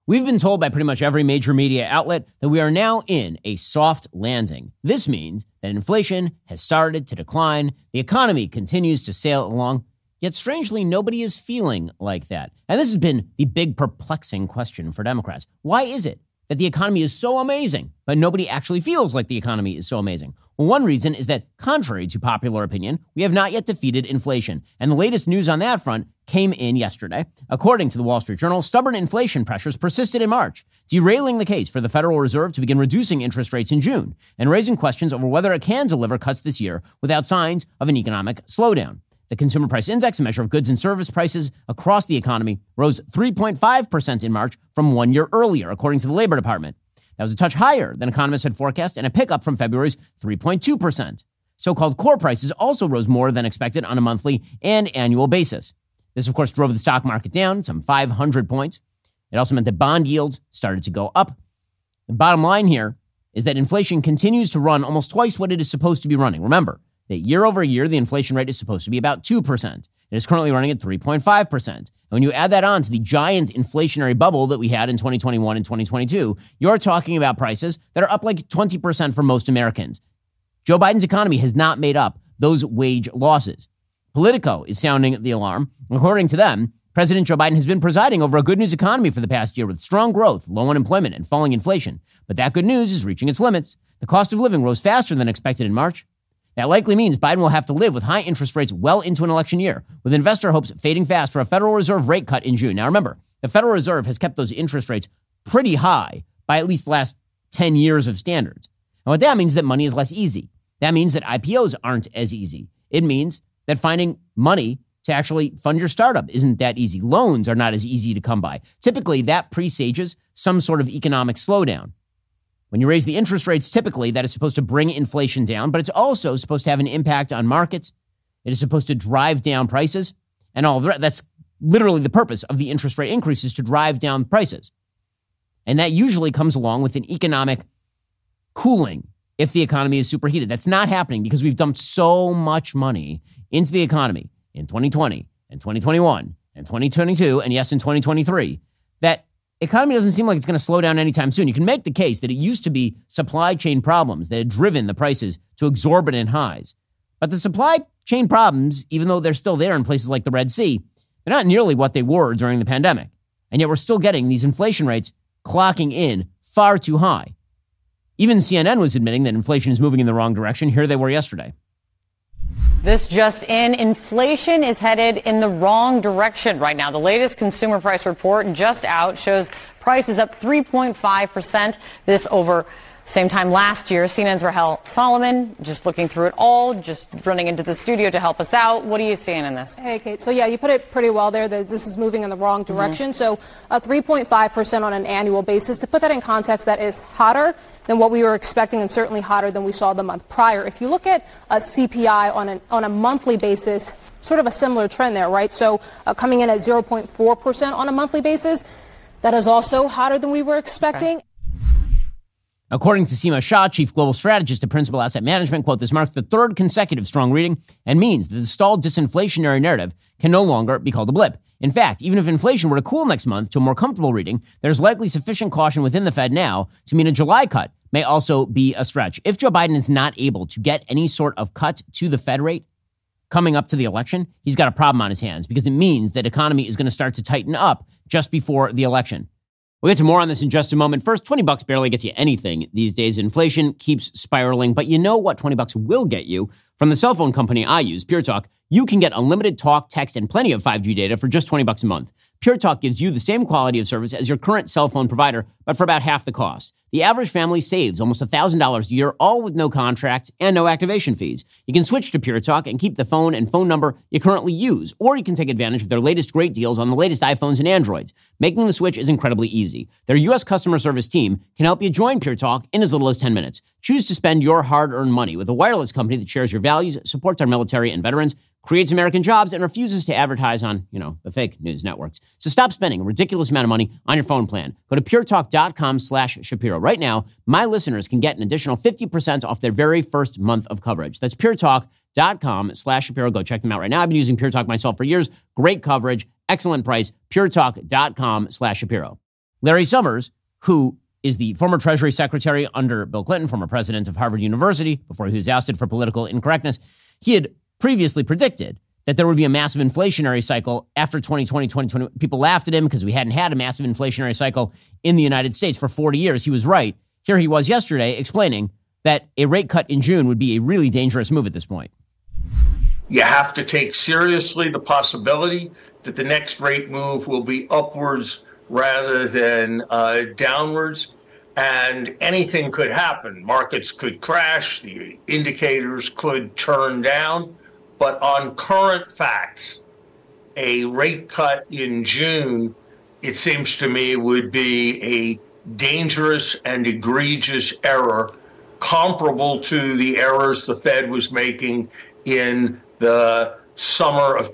We've been told by pretty much every major media outlet that we are now in a soft landing. This means that inflation has started to decline, the economy continues to sail along, yet strangely, nobody is feeling like that. And this has been the big perplexing question for Democrats. Why is it that the economy is so amazing, but nobody actually feels like the economy is so amazing? Well, one reason is that, contrary to popular opinion, we have not yet defeated inflation. And the latest news on that front came in yesterday. According to the Wall Street Journal, stubborn inflation pressures persisted in March, derailing the case for the Federal Reserve to begin reducing interest rates in June and raising questions over whether it can deliver cuts this year without signs of an economic slowdown. The Consumer Price Index, a measure of goods and service prices across the economy, rose 3.5% in March from 1 year earlier, according to the Labor Department. That was a touch higher than economists had forecast and a pickup from February's 3.2%. So-called core prices also rose more than expected on a monthly and annual basis. This, of course, drove the stock market down some 500 points. It also meant that bond yields started to go up. The bottom line here is that inflation continues to run almost twice what it is supposed to be running. Remember that year over year, the inflation rate is supposed to be about 2%. It is currently running at 3.5%. And when you add that on to the giant inflationary bubble that we had in 2021 and 2022, you're talking about prices that are up like 20% for most Americans. Joe Biden's economy has not made up those wage losses. Politico is sounding the alarm. According to them, President Joe Biden has been presiding over a good news economy for the past year with strong growth, low unemployment, and falling inflation. But that good news is reaching its limits. The cost of living rose faster than expected in March. That likely means Biden will have to live with high interest rates well into an election year, with investor hopes fading fast for a Federal Reserve rate cut in June. Now remember, the Federal Reserve has kept those interest rates pretty high by at least the last 10 years of standards. And what that means is that money is less easy. That means that IPOs aren't as easy. It means that finding money to actually fund your startup isn't that easy. Loans are not as easy to come by. Typically, that presages some sort of economic slowdown. When you raise the interest rates, typically that is supposed to bring inflation down, but it's also supposed to have an impact on markets. It is supposed to drive down prices and all of that. That's literally the purpose of the interest rate increases, to drive down prices. And that usually comes along with an economic cooling if the economy is superheated. That's not happening because we've dumped so much money into the economy in 2020 and 2021 and 2022 and yes, in 2023, that economy doesn't seem like it's going to slow down anytime soon. You can make the case that it used to be supply chain problems that had driven the prices to exorbitant highs. But the supply chain problems, even though they're still there in places like the Red Sea, they're not nearly what they were during the pandemic. And yet we're still getting these inflation rates clocking in far too high. Even CNN was admitting that inflation is moving in the wrong direction. Here they were yesterday. This just in, inflation is headed in the wrong direction right now. The latest consumer price report just out shows prices up 3.5%. This over same time last year. CNN's Rahel Solomon just looking through it all, just running into the studio to help us out. What are you seeing in this? Hey, Kate. So, yeah, you put it pretty well there that this is moving in the wrong direction. So 3.5% on an annual basis. To put that in context, that is hotter than what we were expecting and certainly hotter than we saw the month prior. If you look at CPI on a monthly basis, sort of a similar trend there, right? So coming in at 0.4% on a monthly basis, that is also hotter than we were expecting. Okay. According to Seema Shah, chief global strategist at Principal Asset Management, quote, this marks the third consecutive strong reading and means that the stalled disinflationary narrative can no longer be called a blip. In fact, even if inflation were to cool next month to a more comfortable reading, there's likely sufficient caution within the Fed now to mean a July cut may also be a stretch. If Joe Biden is not able to get any sort of cut to the Fed rate coming up to the election, he's got a problem on his hands because it means that economy is going to start to tighten up just before the election. We'll get to more on this in just a moment. First, $20 barely gets you anything these days. Inflation keeps spiraling, but you know what $20 will get you? From the cell phone company I use, Pure Talk, you can get unlimited talk, text, and plenty of 5G data for just $20 a month. Pure Talk gives you the same quality of service as your current cell phone provider, but for about half the cost. The average family saves almost $1,000 a year, all with no contracts and no activation fees. You can switch to Pure Talk and keep the phone and phone number you currently use, or you can take advantage of their latest great deals on the latest iPhones and Androids. Making the switch is incredibly easy. Their U.S. customer service team can help you join Pure Talk in as little as 10 minutes. Choose to spend your hard-earned money with a wireless company that shares your values, supports our military and veterans, creates American jobs, and refuses to advertise on, the fake news networks. So stop spending a ridiculous amount of money on your phone plan. Go to puretalk.com/Shapiro. Right now, my listeners can get an additional 50% off their very first month of coverage. That's puretalk.com/Shapiro. Go check them out right now. I've been using Pure Talk myself for years. Great coverage, excellent price, puretalk.com/Shapiro. Larry Summers, who is the former Treasury Secretary under Bill Clinton, former president of Harvard University, before he was ousted for political incorrectness, he had previously predicted that there would be a massive inflationary cycle after 2020, 2020. People laughed at him because we hadn't had a massive inflationary cycle in the United States for 40 years. He was right. Here he was yesterday explaining that a rate cut in June would be a really dangerous move at this point. You have to take seriously the possibility that the next rate move will be upwards rather than downwards, and anything could happen. Markets could crash, the indicators could turn down, but on current facts, a rate cut in June, it seems to me, would be a dangerous and egregious error comparable to the errors the Fed was making in the summer of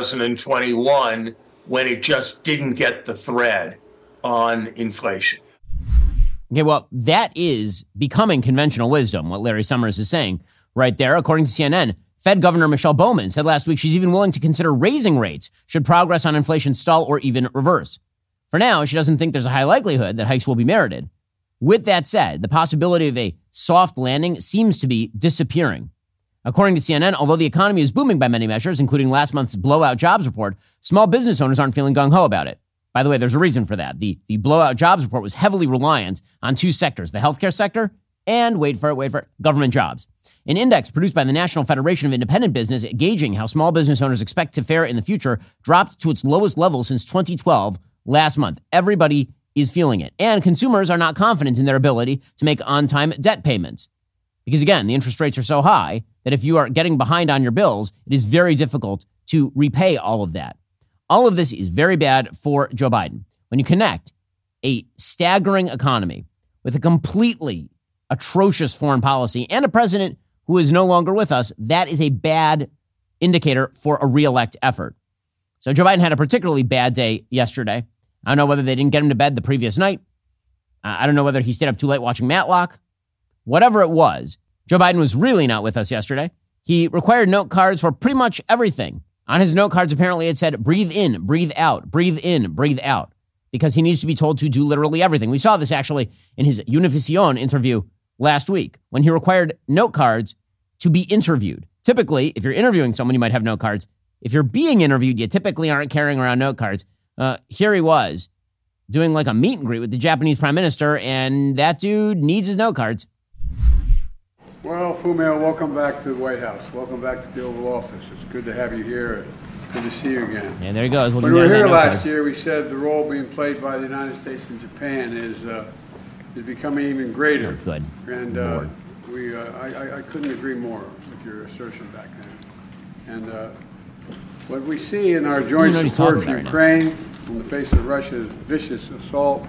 2021 when it just didn't get the thread on inflation. Okay, well, that is becoming conventional wisdom, what Larry Summers is saying right there. According to CNN, Fed Governor Michelle Bowman said last week she's even willing to consider raising rates should progress on inflation stall or even reverse. For now, she doesn't think there's a high likelihood that hikes will be merited. With that said, the possibility of a soft landing seems to be disappearing. According to CNN, although the economy is booming by many measures, including last month's blowout jobs report, small business owners aren't feeling gung-ho about it. By the way, there's a reason for that. The blowout jobs report was heavily reliant on two sectors, the healthcare sector and, wait for it, government jobs. An index produced by the National Federation of Independent Business gauging how small business owners expect to fare in the future dropped to its lowest level since 2012 last month. Everybody is feeling it. And consumers are not confident in their ability to make on-time debt payments. Because again, the interest rates are so high that if you are getting behind on your bills, it is very difficult to repay all of that. All of this is very bad for Joe Biden. When you connect a staggering economy with a completely atrocious foreign policy and a president who is no longer with us, that is a bad indicator for a reelect effort. So Joe Biden had a particularly bad day yesterday. I don't know whether they didn't get him to bed the previous night. I don't know whether he stayed up too late watching Matlock. Whatever it was, Joe Biden was really not with us yesterday. He required note cards for pretty much everything. On his note cards, apparently it said, breathe in, breathe out, breathe in, breathe out, because he needs to be told to do literally everything. We saw this actually in his Univision interview last week when he required note cards to be interviewed. Typically, if you're interviewing someone, you might have note cards. If you're being interviewed, you typically aren't carrying around note cards. Here he was doing like a meet and greet with the Japanese prime minister, and that dude needs his note cards. Well, Fumio, welcome back to the White House. Welcome back to the Oval Office. It's good to have you here. Good to see you again. And there he goes. When we were here last year, we said the role being played by the United States and Japan is becoming even greater. Oh, good. And I couldn't agree more with your assertion back then. And what we see in our joint support for Ukraine in the face of Russia's vicious assault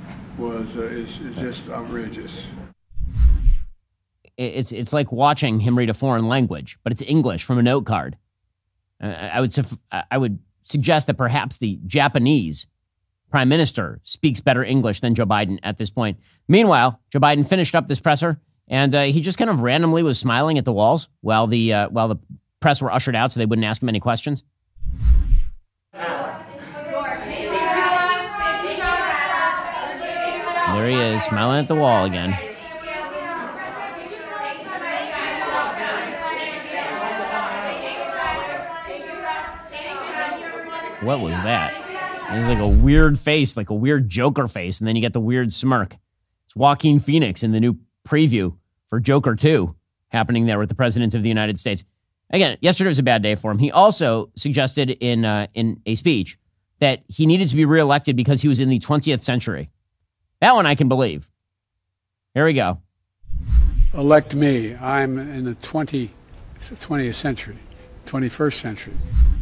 is just outrageous. It's like watching him read a foreign language, but it's English from a note card. I would suggest that perhaps the Japanese prime minister speaks better English than Joe Biden at this point. Meanwhile, Joe Biden finished up this presser, and he just kind of randomly was smiling at the walls while the press were ushered out so they wouldn't ask him any questions. There he is, smiling at the wall again. What was that? It was like a weird face, like a weird Joker face, and then you get the weird smirk. It's Joaquin Phoenix in the new preview for Joker 2 happening there with the President of the United States. Again, yesterday was a bad day for him. He also suggested in a speech that he needed to be reelected because he was in the 20th century. That one I can believe. Here we go. Elect me. I'm in the 20th century, 21st century.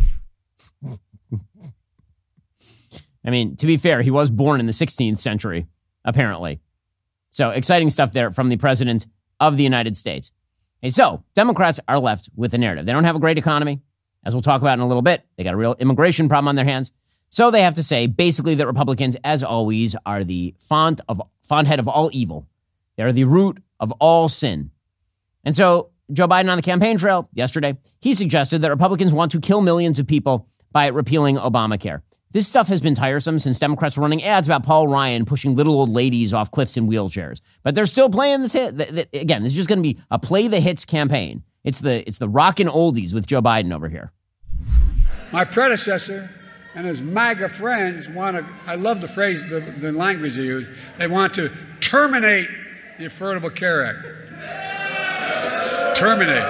I mean, to be fair, he was born in the 16th century, apparently. So exciting stuff there from the President of the United States. Hey, so Democrats are left with a narrative. They don't have a great economy, as we'll talk about in a little bit. They got a real immigration problem on their hands. So they have to say, basically, that Republicans, as always, are the font head of all evil. They're the root of all sin. And so Joe Biden on the campaign trail yesterday, he suggested that Republicans want to kill millions of people by repealing Obamacare. This stuff has been tiresome since Democrats were running ads about Paul Ryan pushing little old ladies off cliffs in wheelchairs. But they're still playing this hit. Again, this is just going to be a play the hits campaign. It's the rockin' oldies with Joe Biden over here. My predecessor and his MAGA friends want to, I love the phrase, the language they use, they want to terminate the Affordable Care Act. Terminate.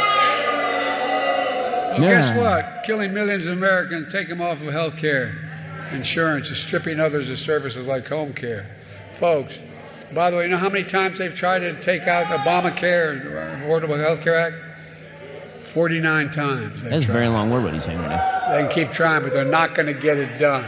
Well, guess what? Killing millions of Americans, take them off of health care, insurance, and stripping others of services like home care. Folks, by the way, you know how many times they've tried to take out Obamacare, Affordable Health Care Act? 49 times. That's a very long word, what he's saying right now. They can keep trying, but they're not going to get it done.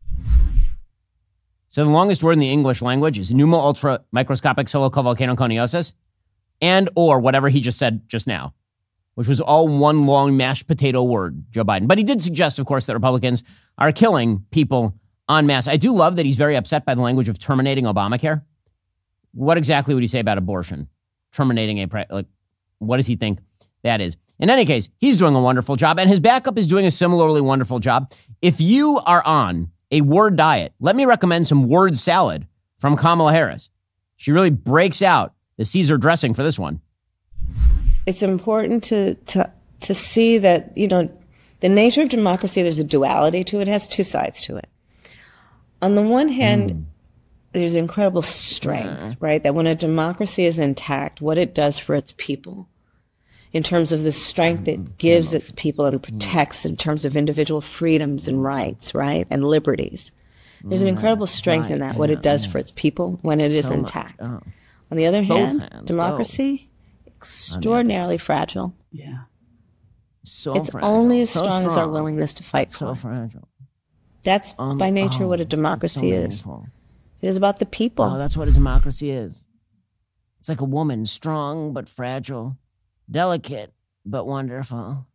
So the longest word in the English language is pneumo ultra microscopic silicovolcanoconiosis, and or whatever he just said just now, which was all one long mashed potato word, Joe Biden. But he did suggest, of course, that Republicans are killing people en masse. I do love that he's very upset by the language of terminating Obamacare. What exactly would he say about abortion? Terminating what does he think that is? In any case, he's doing a wonderful job, and his backup is doing a similarly wonderful job. If you are on a word diet, let me recommend some word salad from Kamala Harris. She really breaks out the Caesar dressing for this one. It's important to see that, the nature of democracy, there's a duality to it. It has two sides to it. On the one hand, there's incredible strength, right? That when a democracy is intact, what it does for its people, in terms of the strength it gives its people and protects in terms of individual freedoms and rights, right? And liberties. There's an incredible strength in that, what it does for its people when it is intact. On the other hand, democracy, extraordinarily fragile. Yeah. It's fragile. Only as strong as our willingness to fight for. So fragile. That's by nature what a democracy is. It is about the people. Oh, that's what a democracy is. It's like a woman, strong but fragile. Delicate, but wonderful.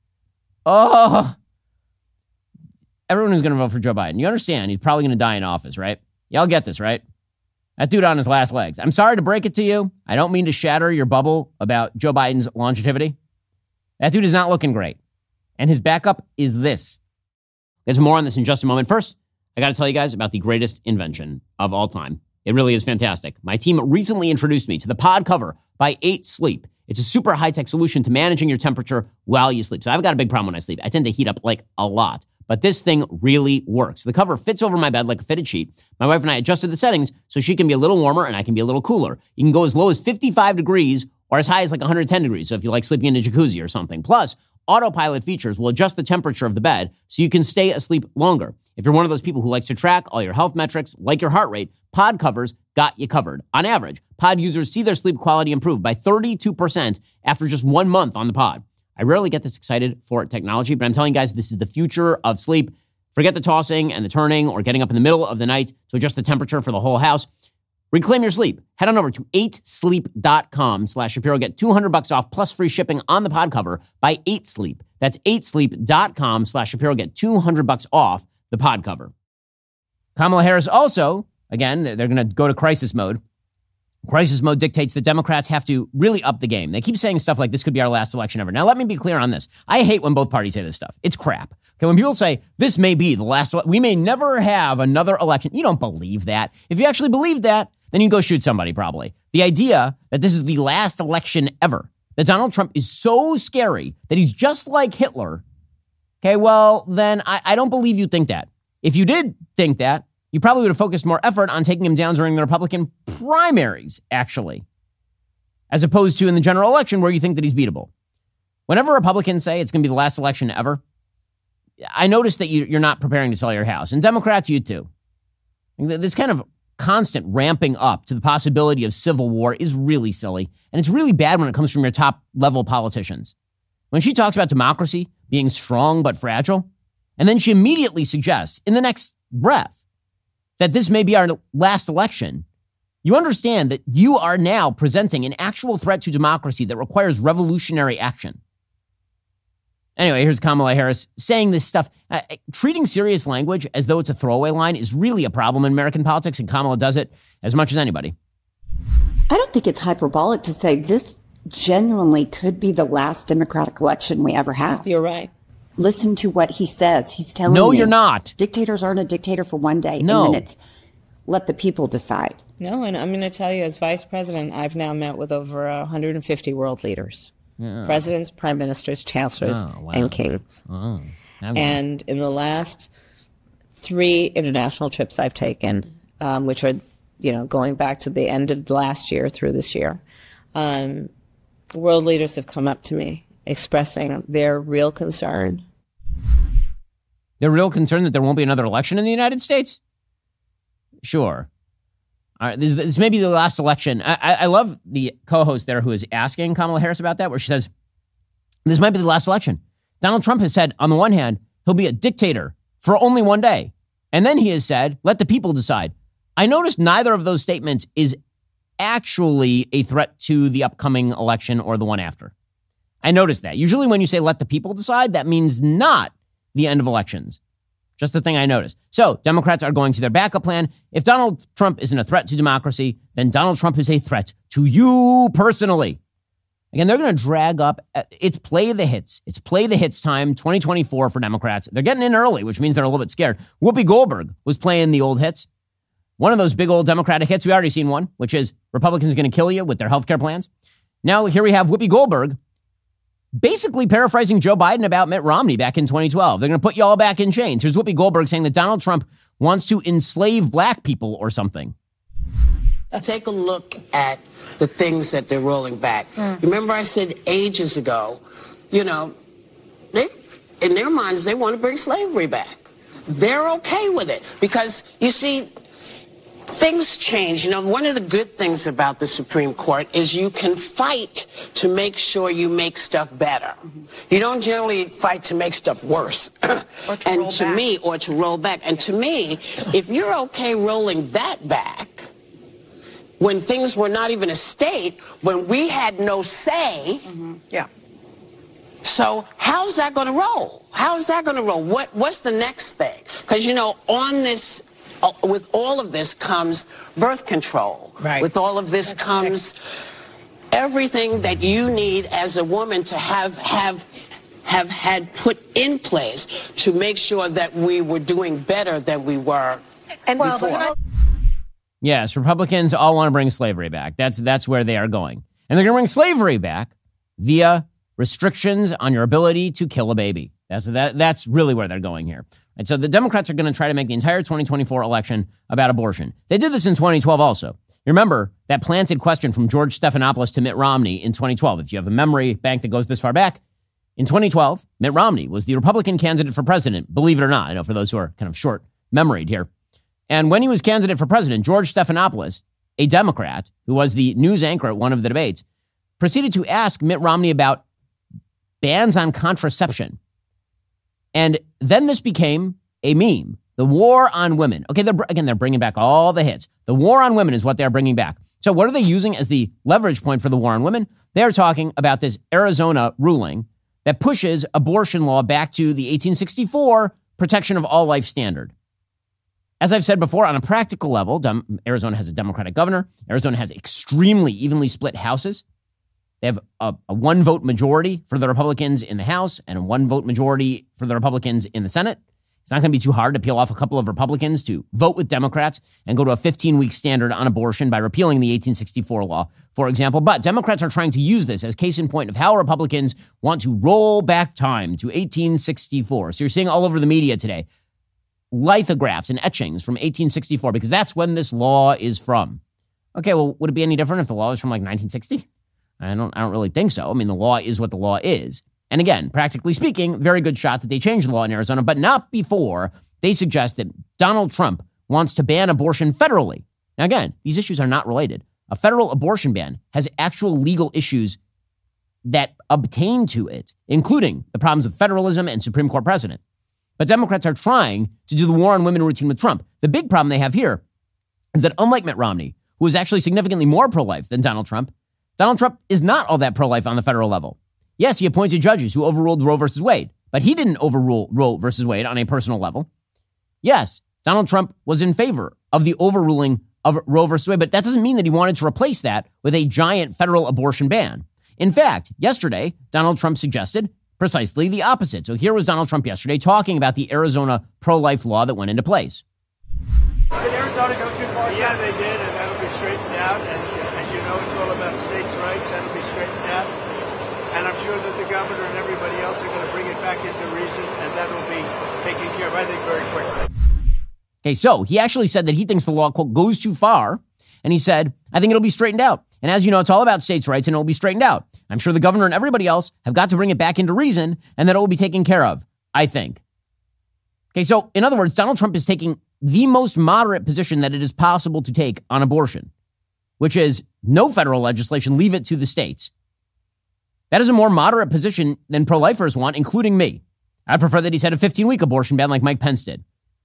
Oh! Everyone is going to vote for Joe Biden. You understand he's probably going to die in office, right? Y'all get this, right? That dude on his last legs. I'm sorry to break it to you. I don't mean to shatter your bubble about Joe Biden's longevity. That dude is not looking great. And his backup is this. There's more on this in just a moment. First, I got to tell you guys about the greatest invention of all time. It really is fantastic. My team recently introduced me to the Pod Cover by 8 Sleep. It's a super high-tech solution to managing your temperature while you sleep. So I've got a big problem when I sleep. I tend to heat up like a lot. But this thing really works. The cover fits over my bed like a fitted sheet. My wife and I adjusted the settings so she can be a little warmer and I can be a little cooler. You can go as low as 55 degrees or as high as like 110 degrees. So if you like sleeping in a jacuzzi or something. Plus, autopilot features will adjust the temperature of the bed so you can stay asleep longer. If you're one of those people who likes to track all your health metrics, like your heart rate, Pod Covers got you covered. On average, Pod users see their sleep quality improve by 32% after just 1 month on the Pod. I rarely get this excited for technology, but I'm telling you guys, this is the future of sleep. Forget the tossing and the turning or getting up in the middle of the night to adjust the temperature for the whole house. Reclaim your sleep. Head on over to 8sleep.com/Shapiro. Get $200 off plus free shipping on the Pod Cover by 8sleep. That's 8sleep.com/Shapiro. Get $200 off the Pod Cover. Kamala Harris also, again, they're going to go to crisis mode. Crisis mode dictates that Democrats have to really up the game. They keep saying stuff like this could be our last election ever. Now, let me be clear on this. I hate when both parties say this stuff. It's crap. Okay, when people say this may be the last, we may never have another election. You don't believe that. If you actually believe that, then you go shoot somebody probably. The idea that this is the last election ever, that Donald Trump is so scary that he's just like Hitler. Okay, well, then I don't believe you think that. If you did think that, you probably would have focused more effort on taking him down during the Republican primaries, actually, as opposed to in the general election where you think that he's beatable. Whenever Republicans say it's going to be the last election ever, I notice that you're not preparing to sell your house. And Democrats, you too. This kind of constant ramping up to the possibility of civil war is really silly. And it's really bad when it comes from your top-level politicians. When she talks about democracy being strong but fragile, and then she immediately suggests in the next breath that this may be our last election, you understand that you are now presenting an actual threat to democracy that requires revolutionary action. Anyway, here's Kamala Harris saying this stuff. Treating serious language as though it's a throwaway line is really a problem in American politics, and Kamala does it as much as anybody. I don't think it's hyperbolic to say this genuinely could be the last Democratic election we ever have. You're right. listen to what he says. He's telling No, you. you're not. Dictators aren't a dictator for one day. No. And then it's let the people decide. No, and I'm going to tell you, as vice president, I've now met with over 150 world leaders. Presidents, prime ministers, chancellors, and kings. And in the last 3 international trips I've taken, which are, going back to the end of last year through this year, world leaders have come up to me expressing their real concern. Their real concern that there won't be another election in the United States? Sure. All right, this may be the last election. I love the co-host there who is asking Kamala Harris about that, where she says, this might be the last election. Donald Trump has said, on the one hand, he'll be a dictator for only one day. And then he has said, let the people decide. I noticed neither of those statements is actually a threat to the upcoming election or the one after. I noticed that. Usually when you say let the people decide, that means not the end of elections. Just the thing I noticed. So Democrats are going to their backup plan. If Donald Trump isn't a threat to democracy, then Donald Trump is a threat to you personally. Again, they're going to drag up. It's play the hits. It's play the hits time, 2024 for Democrats. They're getting in early, which means they're a little bit scared. Whoopi Goldberg was playing the old hits. One of those big old Democratic hits, we already seen one, which is Republicans going to kill you with their healthcare plans. Now here we have Whoopi Goldberg basically paraphrasing Joe Biden about Mitt Romney back in 2012. They're going to put you all back in chains. Here's Whoopi Goldberg saying that Donald Trump wants to enslave black people or something. Take a look at the things that they're rolling back. Remember I said ages ago, they, in their minds, they want to bring slavery back. They're okay with it because, you see, things change. One of the good things about the Supreme Court is you can fight to make sure you make stuff better. You don't generally fight to make stuff worse. Or to roll back. And to me, if you're okay rolling that back, when things were not even a state, when we had no say, so how's that going to roll? How's that going to roll? What's the next thing? Because, on this, with all of this comes birth control. Right. With all of this comes everything that you need as a woman to have had put in place to make sure that we were doing better than we were before. Yes, Republicans all want to bring slavery back. That's where they are going. And they're going to bring slavery back via restrictions on your ability to kill a baby. That's really where they're going here. And so the Democrats are going to try to make the entire 2024 election about abortion. They did this in 2012 also. You remember that planted question from George Stephanopoulos to Mitt Romney in 2012. If you have a memory bank that goes this far back, in 2012, Mitt Romney was the Republican candidate for president, believe it or not. I know for those who are kind of short-memoried here. And when he was candidate for president, George Stephanopoulos, a Democrat who was the news anchor at one of the debates, proceeded to ask Mitt Romney about bans on contraception. And then this became a meme. The war on women. Okay, they're bringing back all the hits. The war on women is what they're bringing back. So what are they using as the leverage point for the war on women? They're talking about this Arizona ruling that pushes abortion law back to the 1864 protection of all life standard. As I've said before, on a practical level, Arizona has a Democratic governor. Arizona has extremely evenly split houses. They have a one-vote majority for the Republicans in the House and a one-vote majority for the Republicans in the Senate. It's not going to be too hard to peel off a couple of Republicans to vote with Democrats and go to a 15-week standard on abortion by repealing the 1864 law, for example. But Democrats are trying to use this as case in point of how Republicans want to roll back time to 1864. So you're seeing all over the media today lithographs and etchings from 1864 because that's when this law is from. Okay, well, would it be any different if the law is from like 1960? I don't really think so. I mean, the law is what the law is. And again, practically speaking, very good shot that they changed the law in Arizona, but not before they suggest that Donald Trump wants to ban abortion federally. Now, again, these issues are not related. A federal abortion ban has actual legal issues that obtain to it, including the problems of federalism and Supreme Court precedent. But Democrats are trying to do the war on women routine with Trump. The big problem they have here is that unlike Mitt Romney, who is actually significantly more pro-life than Donald Trump is not all that pro-life on the federal level. Yes, he appointed judges who overruled Roe versus Wade, but he didn't overrule Roe versus Wade on a personal level. Yes, Donald Trump was in favor of the overruling of Roe versus Wade, but that doesn't mean that he wanted to replace that with a giant federal abortion ban. In fact, yesterday, Donald Trump suggested, precisely the opposite. So here was Donald Trump yesterday talking about the Arizona pro-life law that went into place. Did Arizona go too far? Yeah, they did, and that'll be straightened out. And as you know, it's all about states' rights. That'll be straightened out. And I'm sure that the governor and everybody else are going to bring it back into reason, and that will be taken care of, I think, very quickly. Okay, so he actually said that he thinks the law, quote, goes too far. And he said, I think it'll be straightened out. And as you know, it's all about states' rights, and it'll be straightened out. I'm sure the governor and everybody else have got to bring it back into reason, and that it will be taken care of, I think. Okay, so in other words, Donald Trump is taking the most moderate position that it is possible to take on abortion, which is no federal legislation, leave it to the states. That is a more moderate position than pro-lifers want, including me. I prefer that he's had a 15-week abortion ban like Mike Pence did.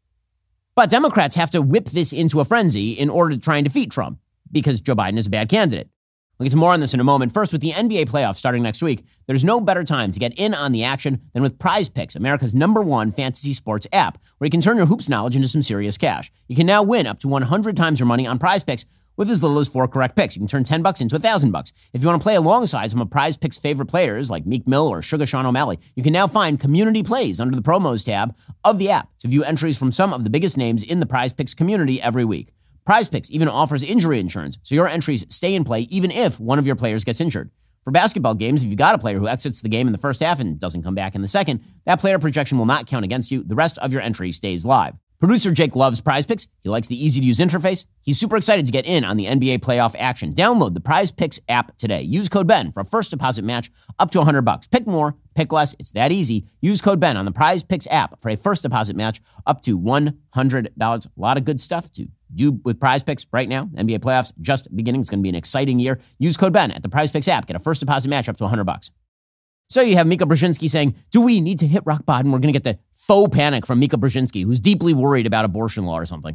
But Democrats have to whip this into a frenzy in order to try and defeat Trump because Joe Biden is a bad candidate. We'll get to more on this in a moment. First, with the NBA playoffs starting next week, there's no better time to get in on the action than with Prize Picks, America's #1 fantasy sports app, where you can turn your hoops knowledge into some serious cash. You can now win up to 100 times your money on Prize Picks with as little as 4 correct picks. You can turn $10 into $1,000. If you want to play alongside some of Prize Picks' favorite players like Meek Mill or Sugar Sean O'Malley, you can now find community plays under the promos tab of the app to view entries from some of the biggest names in the Prize Picks community every week. Prize Picks even offers injury insurance, so your entries stay in play even if one of your players gets injured. For basketball games, if you've got a player who exits the game in the first half and doesn't come back in the second, that player projection will not count against you. The rest of your entry stays live. Producer Jake loves Prize Picks. He likes the easy-to-use interface. He's super excited to get in on the NBA playoff action. Download the Prize Picks app today. Use code BEN for a first deposit match up to $100. Pick more, pick less. It's that easy. Use code BEN on the Prize Picks app for a first deposit match up to $100. A lot of good stuff to do with Prize Picks right now. NBA playoffs just beginning. It's going to be an exciting year. Use code BEN at the Prize Picks app. Get a first deposit match up to $100. So you have Mika Brzezinski saying, do we need to hit rock bottom? We're going to get the faux panic from Mika Brzezinski, who's deeply worried about abortion law or something.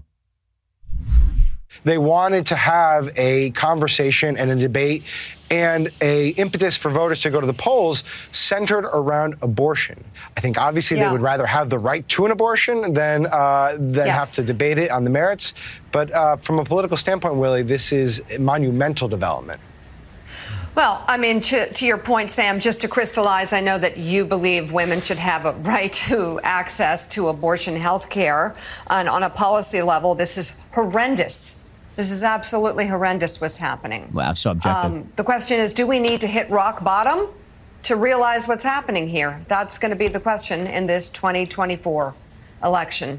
They wanted to have a conversation and a debate and a impetus for voters to go to the polls centered around abortion. I think obviously they would rather have the right to an abortion than have to debate it on the merits. But from a political standpoint, Willie, this is a monumental development. Well, I mean, to your point, Sam, just to crystallize, I know that you believe women should have a right to access to abortion health care. And on a policy level, this is horrendous. This is absolutely horrendous what's happening. Wow, so objective. The question is, do we need to hit rock bottom to realize what's happening here? That's going to be the question in this 2024 election.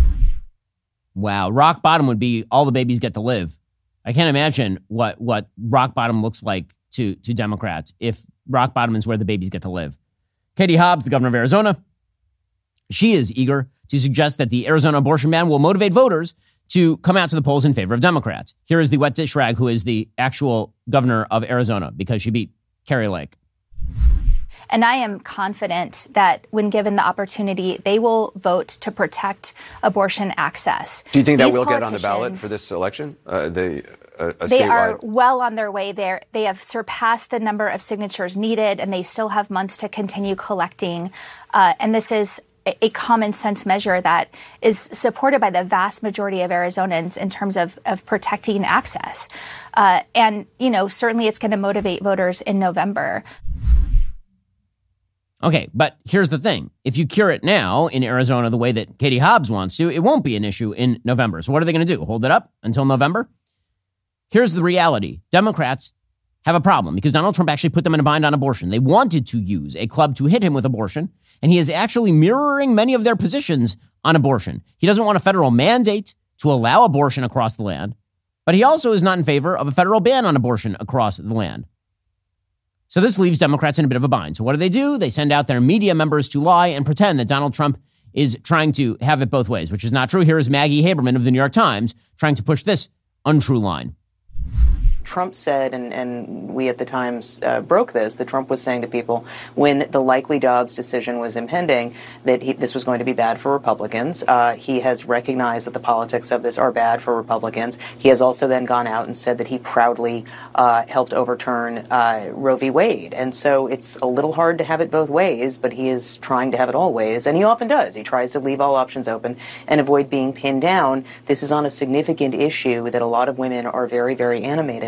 Wow, rock bottom would be all the babies get to live. I can't imagine what rock bottom looks like to Democrats if rock bottom is where the babies get to live. Katie Hobbs, the governor of Arizona, she is eager to suggest that the Arizona abortion ban will motivate voters to come out to the polls in favor of Democrats. Here is the wet dish rag, who is the actual governor of Arizona, because she beat Kari Lake. And I am confident that when given the opportunity, they will vote to protect abortion access. Do you think that will get on the ballot for this election? They are well on their way there. They have surpassed the number of signatures needed, and they still have months to continue collecting. And this is a common sense measure that is supported by the vast majority of Arizonans in terms of protecting access. And, you know, certainly it's going to motivate voters in November. Okay, but here's the thing. If you cure it now in Arizona the way that Katie Hobbs wants to, it won't be an issue in November. So what are they going to do? Hold it up until November? Here's the reality. Democrats have a problem because Donald Trump actually put them in a bind on abortion. They wanted to use a club to hit him with abortion, and he is actually mirroring many of their positions on abortion. He doesn't want a federal mandate to allow abortion across the land, but he also is not in favor of a federal ban on abortion across the land. So this leaves Democrats in a bit of a bind. So what do? They send out their media members to lie and pretend that Donald Trump is trying to have it both ways, which is not true. Here is Maggie Haberman of the New York Times trying to push this untrue line. Trump said, and we at the Times broke this, that Trump was saying to people when the likely Dobbs decision was impending that this was going to be bad for Republicans. He has recognized that the politics of this are bad for Republicans. He has also then gone out and said that he proudly helped overturn Roe v. Wade. And so it's a little hard to have it both ways, but he is trying to have it all ways, and he often does. He tries to leave all options open and avoid being pinned down. This is on a significant issue that a lot of women are very, very animated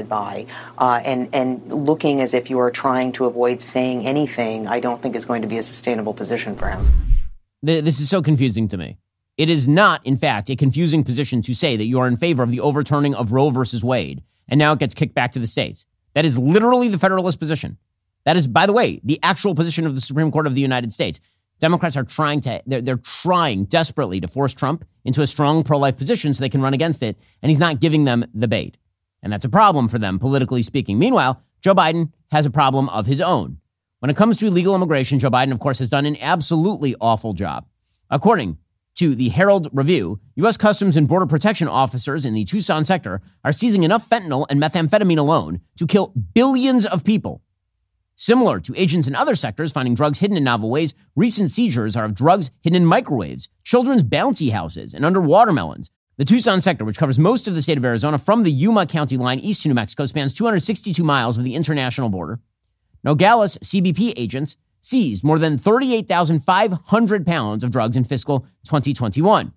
get by. And looking as if you are trying to avoid saying anything, I don't think is going to be a sustainable position for him. This is so confusing to me. It is not, in fact, a confusing position to say that you are in favor of the overturning of Roe versus Wade, and now it gets kicked back to the states. That is literally the Federalist position. That is, by the way, the actual position of the Supreme Court of the United States. Democrats are they're trying desperately to force Trump into a strong pro-life position so they can run against it, and he's not giving them the bait. And that's a problem for them, politically speaking. Meanwhile, Joe Biden has a problem of his own. When it comes to illegal immigration, Joe Biden, of course, has done an absolutely awful job. According to the Herald Review, U.S. Customs and Border Protection officers in the Tucson sector are seizing enough fentanyl and methamphetamine alone to kill billions of people. Similar to agents in other sectors finding drugs hidden in novel ways, recent seizures are of drugs hidden in microwaves, children's bouncy houses, and under watermelons. The Tucson sector, which covers most of the state of Arizona from the Yuma County line east to New Mexico, spans 262 miles of the international border. Nogales CBP agents seized more than 38,500 pounds of drugs in fiscal 2021.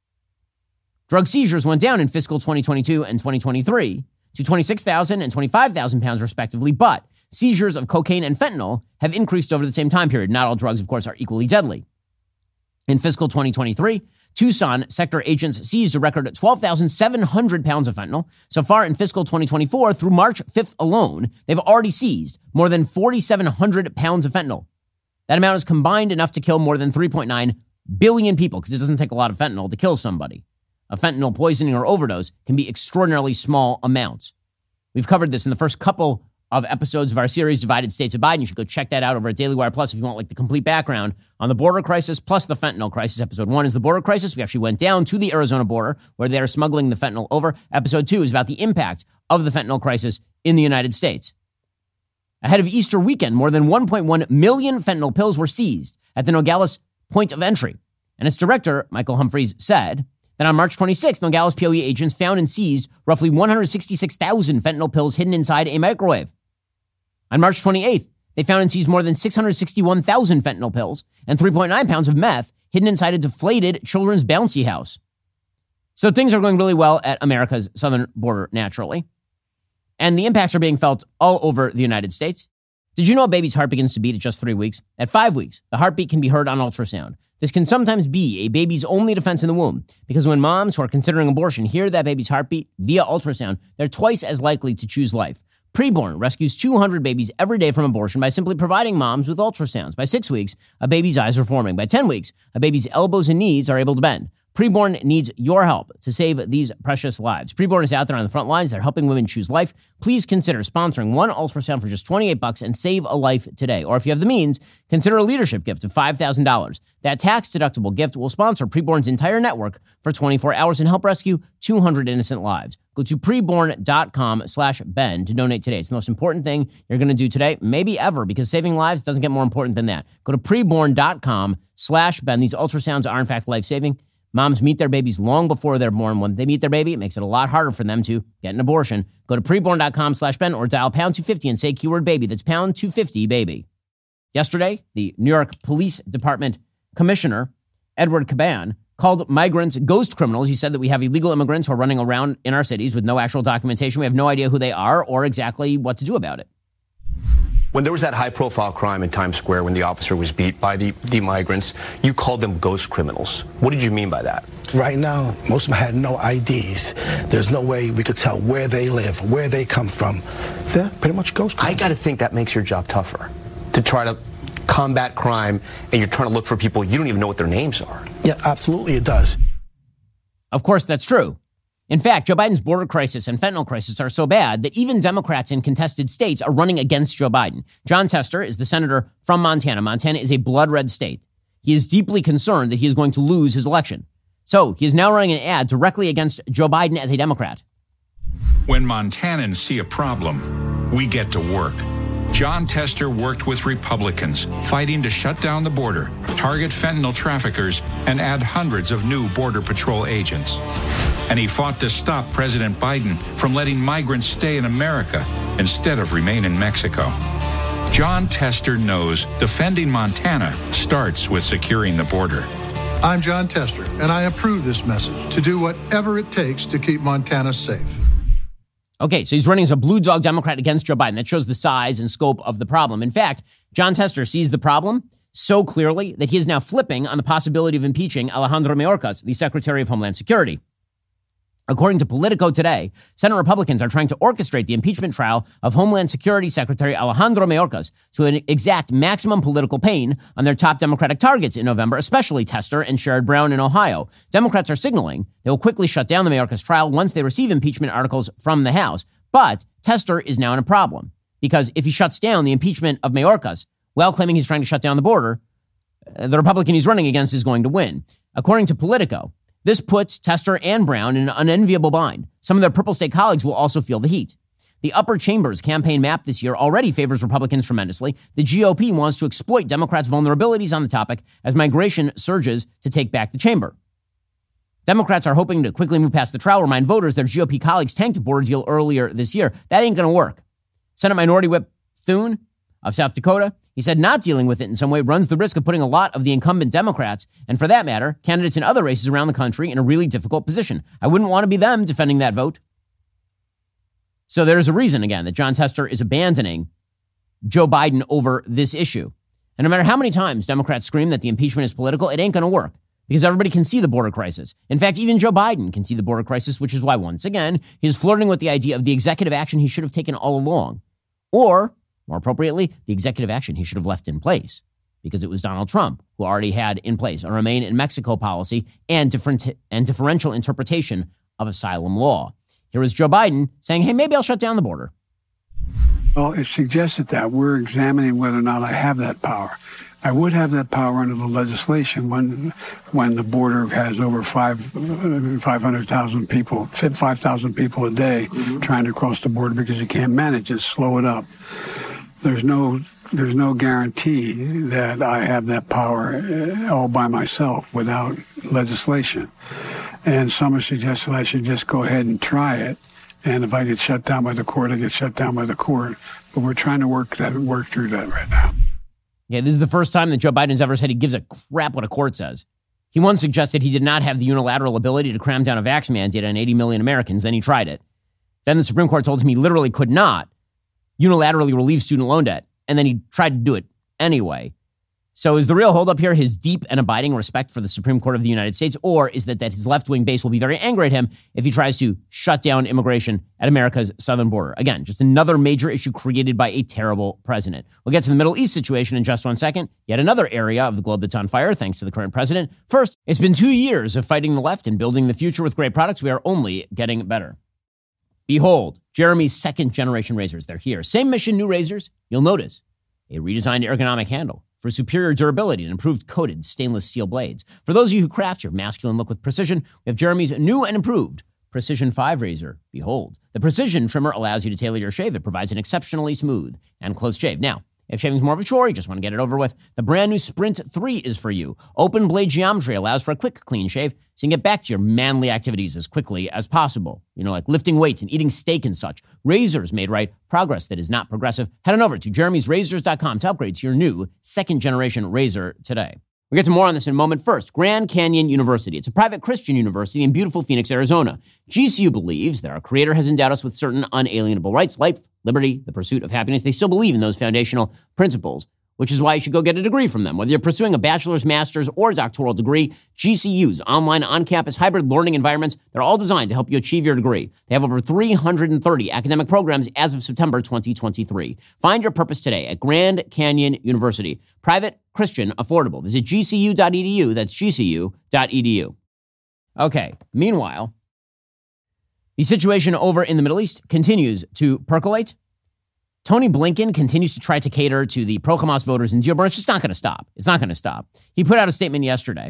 Drug seizures went down in fiscal 2022 and 2023 to 26,000 and 25,000 pounds respectively, but seizures of cocaine and fentanyl have increased over the same time period. Not all drugs, of course, are equally deadly. In fiscal 2023, Tucson sector agents seized a record 12,700 pounds of fentanyl. So far in fiscal 2024, through March 5th alone, they've already seized more than 4,700 pounds of fentanyl. That amount is combined enough to kill more than 3.9 billion people, because it doesn't take a lot of fentanyl to kill somebody. A fentanyl poisoning or overdose can be extraordinarily small amounts. We've covered this in the first couple of episodes of our series, Divided States of Biden. You should go check that out over at Daily Wire Plus if you want like the complete background on the border crisis plus the fentanyl crisis. Episode 1 is the border crisis. We actually went down to the Arizona border where they're smuggling the fentanyl over. Episode 2 is about the impact of the fentanyl crisis in the United States. Ahead of Easter weekend, more than 1.1 million fentanyl pills were seized at the Nogales point of entry. And its director, Michael Humphreys, said that on March 26th, Nogales POE agents found and seized roughly 166,000 fentanyl pills hidden inside a microwave. On March 28th, they found and seized more than 661,000 fentanyl pills and 3.9 pounds of meth hidden inside a deflated children's bouncy house. So things are going really well at America's southern border, naturally. And the impacts are being felt all over the United States. Did you know a baby's heart begins to beat at just 3 weeks? At 5 weeks, the heartbeat can be heard on ultrasound. This can sometimes be a baby's only defense in the womb, because when moms who are considering abortion hear that baby's heartbeat via ultrasound, they're twice as likely to choose life. Preborn rescues 200 babies every day from abortion by simply providing moms with ultrasounds. By 6 weeks, a baby's eyes are forming. By 10 weeks, a baby's elbows and knees are able to bend. Preborn needs your help to save these precious lives. Preborn is out there on the front lines. They're helping women choose life. Please consider sponsoring one ultrasound for just $28 and save a life today. Or if you have the means, consider a leadership gift of $5,000. That tax-deductible gift will sponsor Preborn's entire network for 24 hours and help rescue 200 innocent lives. Go to preborn.com/Ben to donate today. It's the most important thing you're going to do today, maybe ever, because saving lives doesn't get more important than that. Go to preborn.com/Ben. These ultrasounds are, in fact, life-saving. Moms meet their babies long before they're born. When they meet their baby, it makes it a lot harder for them to get an abortion. Go to preborn.com/Ben or dial pound 250 and say keyword baby. That's pound 250 baby. Yesterday, the New York Police Department Commissioner, Edward Caban, called migrants ghost criminals. He said that we have illegal immigrants who are running around in our cities with no actual documentation. We have no idea who they are or exactly what to do about it. When there was that high-profile crime in Times Square when the officer was beat by the migrants, you called them ghost criminals. What did you mean by that? Right now, most of them had no IDs. There's no way we could tell where they live, where they come from. They're pretty much ghost criminals. I got to think that makes your job tougher, to try to combat crime, and you're trying to look for people you don't even know what their names are. Yeah, absolutely it does. Of course, that's true. In fact, Joe Biden's border crisis and fentanyl crisis are so bad that even Democrats in contested states are running against Joe Biden. Jon Tester is the senator from Montana. Montana is a blood red state. He is deeply concerned that he is going to lose his election. So he is now running an ad directly against Joe Biden as a Democrat. When Montanans see a problem, we get to work. Jon Tester worked with Republicans, fighting to shut down the border, target fentanyl traffickers, and add hundreds of new Border Patrol agents. And he fought to stop President Biden from letting migrants stay in America instead of remain in Mexico. Jon Tester knows defending Montana starts with securing the border. I'm Jon Tester, and I approve this message to do whatever it takes to keep Montana safe. Okay, so he's running as a blue dog Democrat against Joe Biden. That shows the size and scope of the problem. In fact, Jon Tester sees the problem so clearly that he is now flipping on the possibility of impeaching Alejandro Mayorkas, the Secretary of Homeland Security. According to Politico today, Senate Republicans are trying to orchestrate the impeachment trial of Homeland Security Secretary Alejandro Mayorkas to exact maximum political pain on their top Democratic targets in November, especially Tester and Sherrod Brown in Ohio. Democrats are signaling they will quickly shut down the Mayorkas trial once they receive impeachment articles from the House. But Tester is now in a problem because if he shuts down the impeachment of Mayorkas while claiming he's trying to shut down the border, the Republican he's running against is going to win. According to Politico, this puts Tester and Brown in an unenviable bind. Some of their purple state colleagues will also feel the heat. The upper chamber's campaign map this year already favors Republicans tremendously. The GOP wants to exploit Democrats' vulnerabilities on the topic as migration surges to take back the chamber. Democrats are hoping to quickly move past the trial, remind voters their GOP colleagues tanked a border deal earlier this year. That ain't going to work. Senate Minority Whip Thune of South Dakota, he said not dealing with it in some way runs the risk of putting a lot of the incumbent Democrats, and for that matter, candidates in other races around the country, in a really difficult position. I wouldn't want to be them defending that vote. So there's a reason, again, that Jon Tester is abandoning Joe Biden over this issue. And no matter how many times Democrats scream that the impeachment is political, it ain't going to work because everybody can see the border crisis. In fact, even Joe Biden can see the border crisis, which is why, once again, he's flirting with the idea of the executive action he should have taken all along. Or, more appropriately, the executive action he should have left in place, because it was Donald Trump who already had in place a Remain in Mexico policy and differential interpretation of asylum law. Here was Joe Biden saying, hey, maybe I'll shut down the border. Well, it suggested that we're examining whether or not I have that power. I would have that power under the legislation when the border has over 500,000 people, 5,000 people a day trying to cross the border because you can't manage it, slow it up. There's no guarantee that I have that power all by myself without legislation. And some are suggesting I should just go ahead and try it. And if I get shut down by the court, I get shut down by the court. But we're trying to work through that right now. Yeah, this is the first time that Joe Biden's ever said he gives a crap what a court says. He once suggested he did not have the unilateral ability to cram down a vax mandate on 80 million Americans. Then he tried it. Then the Supreme Court told him he literally could not unilaterally relieve student loan debt. And then he tried to do it anyway. So is the real holdup here his deep and abiding respect for the Supreme Court of the United States? Or is that his left-wing base will be very angry at him if he tries to shut down immigration at America's southern border? Again, just another major issue created by a terrible president. We'll get to the Middle East situation in just 1 second. Yet another area of the globe that's on fire thanks to the current president. First, it's been 2 years of fighting the left and building the future with great products. We are only getting better. Behold, Jeremy's second-generation razors. They're here. Same mission, new razors. You'll notice a redesigned ergonomic handle for superior durability and improved coated stainless steel blades. For those of you who craft your masculine look with precision, we have Jeremy's new and improved Precision 5 razor. Behold, the Precision trimmer allows you to tailor your shave. It provides an exceptionally smooth and close shave. Now, if shaving's more of a chore, you just want to get it over with, the brand new Sprint 3 is for you. Open blade geometry allows for a quick, clean shave, so you can get back to your manly activities as quickly as possible. You know, like lifting weights and eating steak and such. Razors made right, progress that is not progressive. Head on over to jeremy'srazors.com to upgrade to your new second-generation razor today. We'll get to more on this in a moment. First, Grand Canyon University. It's a private Christian university in beautiful Phoenix, Arizona. GCU believes that our Creator has endowed us with certain unalienable rights, life, liberty, the pursuit of happiness. They still believe in those foundational principles, which is why you should go get a degree from them. Whether you're pursuing a bachelor's, master's, or doctoral degree, GCU's online, on-campus, hybrid learning environments, they're all designed to help you achieve your degree. They have over 330 academic programs as of September 2023. Find your purpose today at Grand Canyon University. Private, Christian, affordable. Visit gcu.edu. That's gcu.edu. Okay, meanwhile, the situation over in the Middle East continues to percolate. Tony Blinken continues to try to cater to the pro-Hamas voters in Dearborn. It's just not going to stop. It's not going to stop. He put out a statement yesterday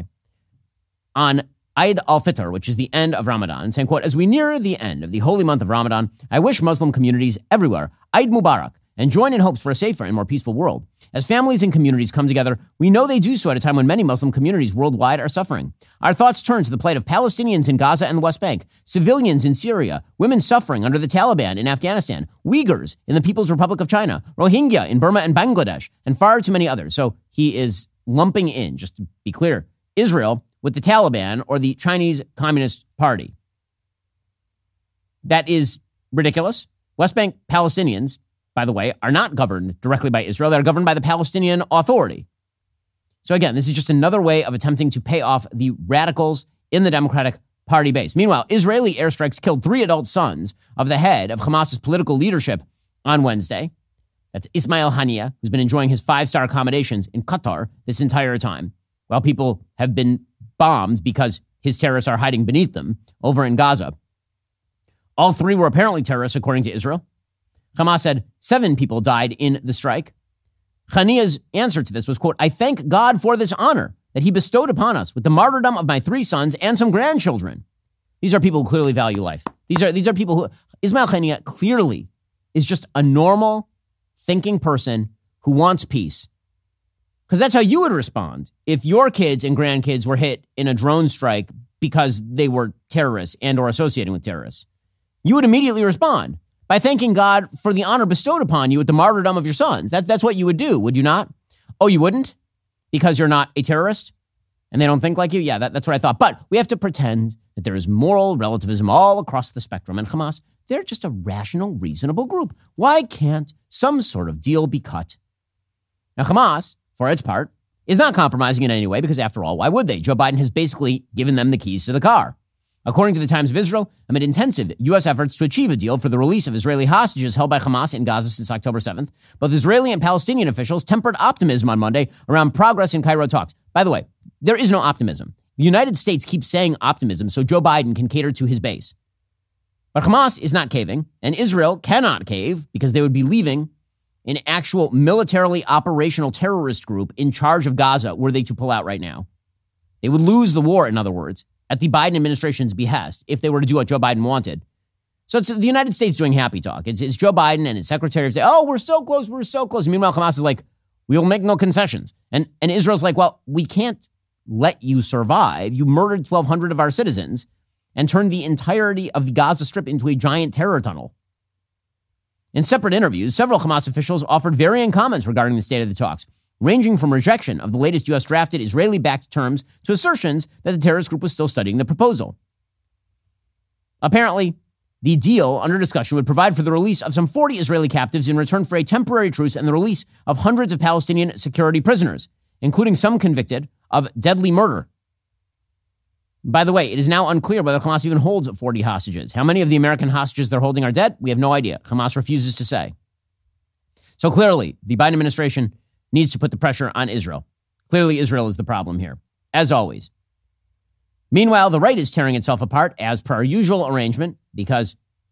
on Eid al-Fitr, which is the end of Ramadan, saying, quote, as we near the end of the holy month of Ramadan, I wish Muslim communities everywhere Eid Mubarak and join in hopes for a safer and more peaceful world. As families and communities come together, we know they do so at a time when many Muslim communities worldwide are suffering. Our thoughts turn to the plight of Palestinians in Gaza and the West Bank, civilians in Syria, women suffering under the Taliban in Afghanistan, Uyghurs in the People's Republic of China, Rohingya in Burma and Bangladesh, and far too many others. So he is lumping in, just to be clear, Israel with the Taliban or the Chinese Communist Party. That is ridiculous. West Bank Palestinians, by the way, are not governed directly by Israel. They're governed by the Palestinian Authority. So again, this is just another way of attempting to pay off the radicals in the Democratic Party base. Meanwhile, Israeli airstrikes killed 3 adult sons of the head of Hamas's political leadership on Wednesday. That's Ismail Haniyeh, who's been enjoying his 5-star accommodations in Qatar this entire time, while people have been bombed because his terrorists are hiding beneath them over in Gaza. All 3 were apparently terrorists, according to Israel. Hamas said 7 people died in the strike. Haniyeh's answer to this was, quote, "I thank God for this honor that he bestowed upon us with the martyrdom of my 3 sons and some grandchildren." These are people who clearly value life. These are people who, Ismail Haniyeh clearly is just a normal thinking person who wants peace. Because that's how you would respond if your kids and grandkids were hit in a drone strike because they were terrorists and or associating with terrorists. You would immediately respond by thanking God for the honor bestowed upon you with the martyrdom of your sons. That's what you would do, would you not? Oh, you wouldn't? Because you're not a terrorist and they don't think like you? Yeah, that's what I thought. But we have to pretend that there is moral relativism all across the spectrum. And Hamas, they're just a rational, reasonable group. Why can't some sort of deal be cut? Now, Hamas, for its part, is not compromising in any way because, after all, why would they? Joe Biden has basically given them the keys to the car. According to the Times of Israel, amid intensive U.S. efforts to achieve a deal for the release of Israeli hostages held by Hamas in Gaza since October 7th, both Israeli and Palestinian officials tempered optimism on Monday around progress in Cairo talks. By the way, there is no optimism. The United States keeps saying optimism so Joe Biden can cater to his base. But Hamas is not caving, and Israel cannot cave because they would be leaving an actual militarily operational terrorist group in charge of Gaza were they to pull out right now. They would lose the war, in other words, at the Biden administration's behest if they were to do what Joe Biden wanted. So it's the United States doing happy talk. It's Joe Biden and his secretary say, oh, we're so close, we're so close. Meanwhile, Hamas is like, we will make no concessions. And Israel's like, well, we can't let you survive. You murdered 1,200 of our citizens and turned the entirety of the Gaza Strip into a giant terror tunnel. In separate interviews, several Hamas officials offered varying comments regarding the state of the talks, ranging from rejection of the latest U.S. drafted Israeli-backed terms to assertions that the terrorist group was still studying the proposal. Apparently, the deal under discussion would provide for the release of some 40 Israeli captives in return for a temporary truce and the release of hundreds of Palestinian security prisoners, including some convicted of deadly murder. By the way, it is now unclear whether Hamas even holds 40 hostages. How many of the American hostages they're holding are dead? We have no idea. Hamas refuses to say. So clearly, the Biden administration needs to put the pressure on Israel. Clearly, Israel is the problem here, as always. Meanwhile, the right is tearing itself apart as per our usual arrangement because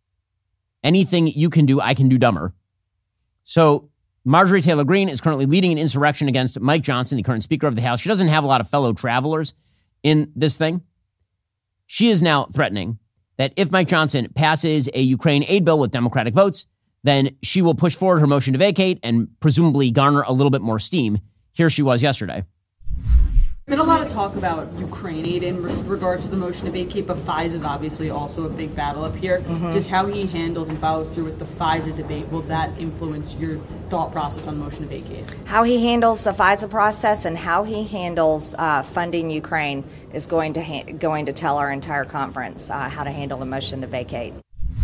anything you can do, I can do dumber. So Marjorie Taylor Greene is currently leading an insurrection against Mike Johnson, the current Speaker of the House. She doesn't have a lot of fellow travelers in this thing. She is now threatening that if Mike Johnson passes a Ukraine aid bill with Democratic votes, then she will push forward her motion to vacate and presumably garner a little bit more steam. Here she was yesterday. There's been a lot of talk about Ukraine aid in regards to the motion to vacate, but FISA is obviously also a big battle up here. Just how he handles and follows through with the FISA debate, will that influence your thought process on motion to vacate? How he handles the FISA process and how he handles funding Ukraine is going to tell our entire conference how to handle the motion to vacate.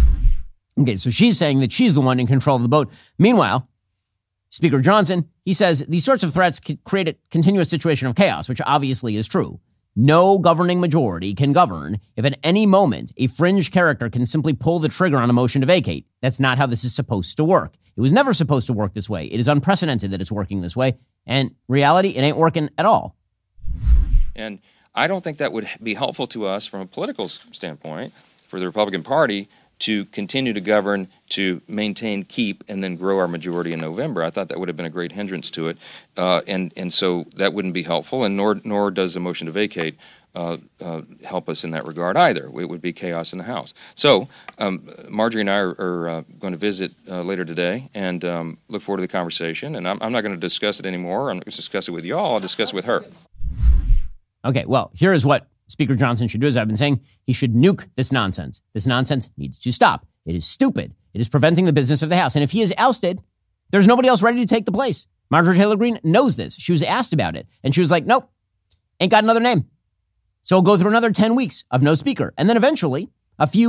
Okay, so she's saying that she's the one in control of the boat. Meanwhile, Speaker Johnson, he says these sorts of threats create a continuous situation of chaos, which obviously is true. No governing majority can govern if at any moment a fringe character can simply pull the trigger on a motion to vacate. That's not how this is supposed to work. It was never supposed to work this way. It is unprecedented that it's working this way. And reality, it ain't working at all. And I don't think that would be helpful to us from a political standpoint for the Republican Party to continue to govern, to maintain, keep, and then grow our majority in November. I thought that would have been a great hindrance to it, and so that wouldn't be helpful, and nor does a motion to vacate help us in that regard either. It would be chaos in the House. So Marjorie and I are going to visit later today and look forward to the conversation, and I'm not going to discuss it anymore. I'm not going to discuss it with y'all. I'll discuss it with her. Okay, well, here is what Speaker Johnson should do, as I've been saying. He should nuke this nonsense. This nonsense needs to stop. It is stupid. It is preventing the business of the House. And if he is ousted, there's nobody else ready to take the place. Marjorie Taylor Greene knows this. She was asked about it. And she was like, nope, ain't got another name. So we'll go through another 10 weeks of no speaker. And then eventually, a few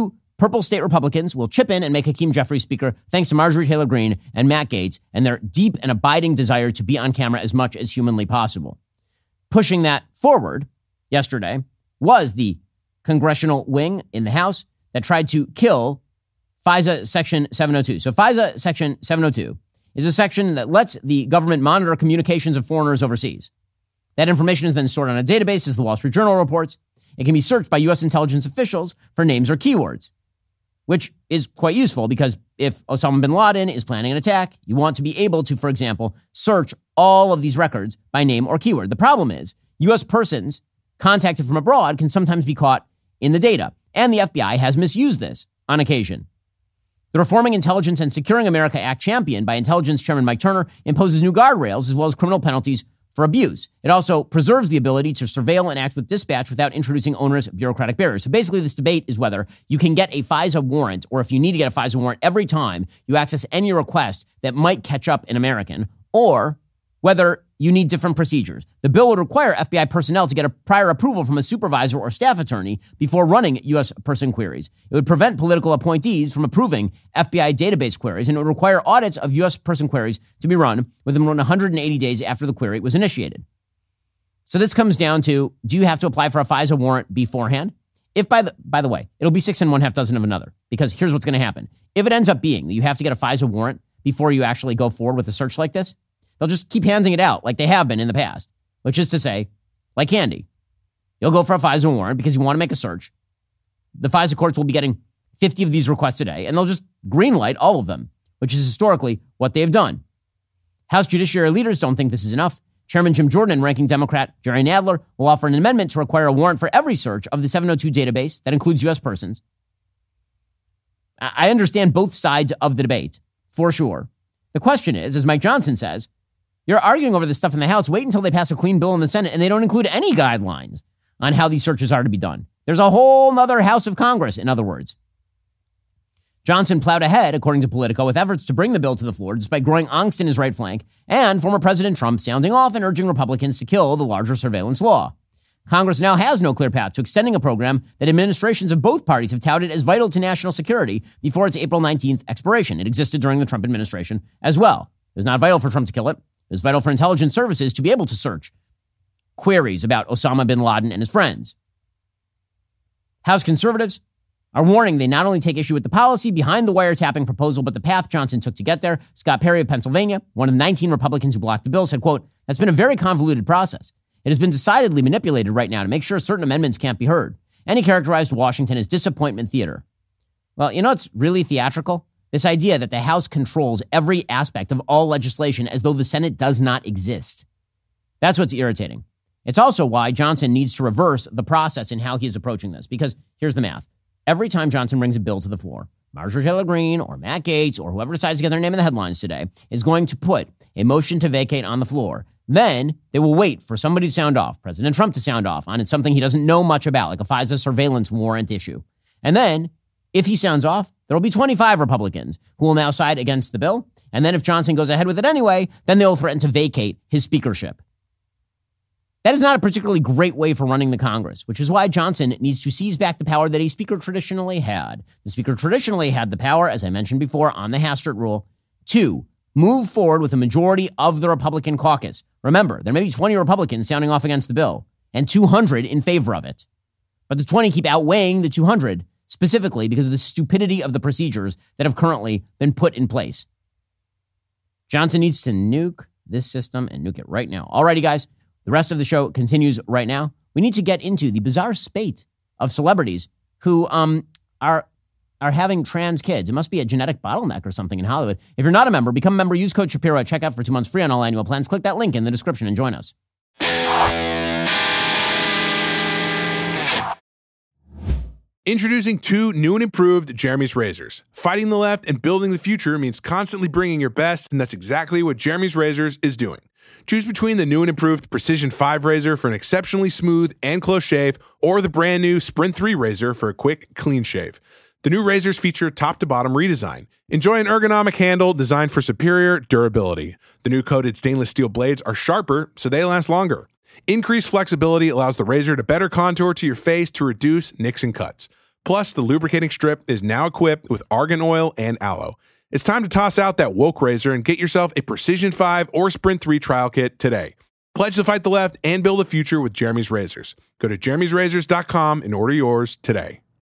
purple state Republicans will chip in and make Hakeem Jeffries speaker thanks to Marjorie Taylor Greene and Matt Gaetz and their deep and abiding desire to be on camera as much as humanly possible. Pushing that forward yesterday was the congressional wing in the House that tried to kill FISA Section 702. So FISA Section 702 is a section that lets the government monitor communications of foreigners overseas. That information is then stored on a database, as the Wall Street Journal reports. It can be searched by U.S. intelligence officials for names or keywords, which is quite useful because if Osama bin Laden is planning an attack, you want to be able to, for example, search all of these records by name or keyword. The problem is U.S. persons contacted from abroad can sometimes be caught in the data, and the FBI has misused this on occasion. The Reforming Intelligence and Securing America Act, championed by Intelligence Chairman Mike Turner, imposes new guardrails as well as criminal penalties for abuse. It also preserves the ability to surveil and act with dispatch without introducing onerous bureaucratic barriers. So basically, this debate is whether you can get a FISA warrant, or if you need to get a FISA warrant every time you access any request that might catch up an American, or whether you need different procedures. The bill would require FBI personnel to get a prior approval from a supervisor or staff attorney before running U.S. person queries. It would prevent political appointees from approving FBI database queries, and it would require audits of U.S. person queries to be run within 180 days after the query was initiated. So this comes down to, do you have to apply for a FISA warrant beforehand? If, by the way, it'll be 6 and 1/2 dozen of another, because here's what's going to happen. If it ends up being that you have to get a FISA warrant before you actually go forward with a search like this, they'll just keep handing it out like they have been in the past, which is to say, like candy. You'll go for a FISA warrant because you want to make a search. The FISA courts will be getting 50 of these requests a day, and they'll just greenlight all of them, which is historically what they've done. House Judiciary leaders don't think this is enough. Chairman Jim Jordan and Ranking Democrat Jerry Nadler will offer an amendment to require a warrant for every search of the 702 database that includes U.S. persons. I understand both sides of the debate, for sure. The question is, as Mike Johnson says, you're arguing over this stuff in the House. Wait until they pass a clean bill in the Senate, and they don't include any guidelines on how these searches are to be done. There's a whole nother House of Congress, in other words. Johnson plowed ahead, according to Politico, with efforts to bring the bill to the floor despite growing angst in his right flank and former President Trump sounding off and urging Republicans to kill the larger surveillance law. Congress now has no clear path to extending a program that administrations of both parties have touted as vital to national security before its April 19th expiration. It existed during the Trump administration as well. It was not vital for Trump to kill it. It was vital for intelligence services to be able to search queries about Osama bin Laden and his friends. House conservatives are warning they not only take issue with the policy behind the wiretapping proposal, but the path Johnson took to get there. Scott Perry of Pennsylvania, one of the 19 Republicans who blocked the bill, said, quote, "That's been a very convoluted process. It has been decidedly manipulated right now to make sure certain amendments can't be heard." And he characterized Washington as disappointment theater. Well, you know what's really theatrical? This idea that the House controls every aspect of all legislation as though the Senate does not exist. That's what's irritating. It's also why Johnson needs to reverse the process in how he is approaching this. Because here's the math. Every time Johnson brings a bill to the floor, Marjorie Taylor Greene or Matt Gaetz or whoever decides to get their name in the headlines today is going to put a motion to vacate on the floor. Then they will wait for somebody to sound off, President Trump to sound off on something he doesn't know much about, like a FISA surveillance warrant issue. And then, if he sounds off, there will be 25 Republicans who will now side against the bill. And then if Johnson goes ahead with it anyway, then they will threaten to vacate his speakership. That is not a particularly great way for running the Congress, which is why Johnson needs to seize back the power that a speaker traditionally had. The speaker traditionally had the power, as I mentioned before, on the Hastert rule, to move forward with a majority of the Republican caucus. Remember, there may be 20 Republicans sounding off against the bill and 200 in favor of it. But the 20 keep outweighing the 200, specifically because of the stupidity of the procedures that have currently been put in place. Johnson needs to nuke this system and nuke it right now. Alrighty, guys, the rest of the show continues right now. We need to get into the bizarre spate of celebrities who are having trans kids. It must be a genetic bottleneck or something in Hollywood. If you're not a member, become a member. Use code Shapiro at checkout for 2 months free on all annual plans. Click that link in the description and join us. Introducing 2 new and improved Jeremy's razors. Fighting the left and building the future means constantly bringing your best, and that's exactly what Jeremy's razors is doing. Choose between the new and improved Precision 5 razor for an exceptionally smooth and close shave, or the brand new Sprint 3 razor for a quick, clean shave. The new razors feature top-to-bottom redesign. Enjoy an ergonomic handle designed for superior durability. The new coated stainless steel blades are sharper, so they last longer. Increased flexibility allows the razor to better contour to your face to reduce nicks and cuts. Plus, the lubricating strip is now equipped with argan oil and aloe. It's time to toss out that woke razor and get yourself a Precision 5 or Sprint 3 trial kit today. Pledge to fight the left and build a future with Jeremy's Razors. Go to jeremy'srazors.com and order yours today.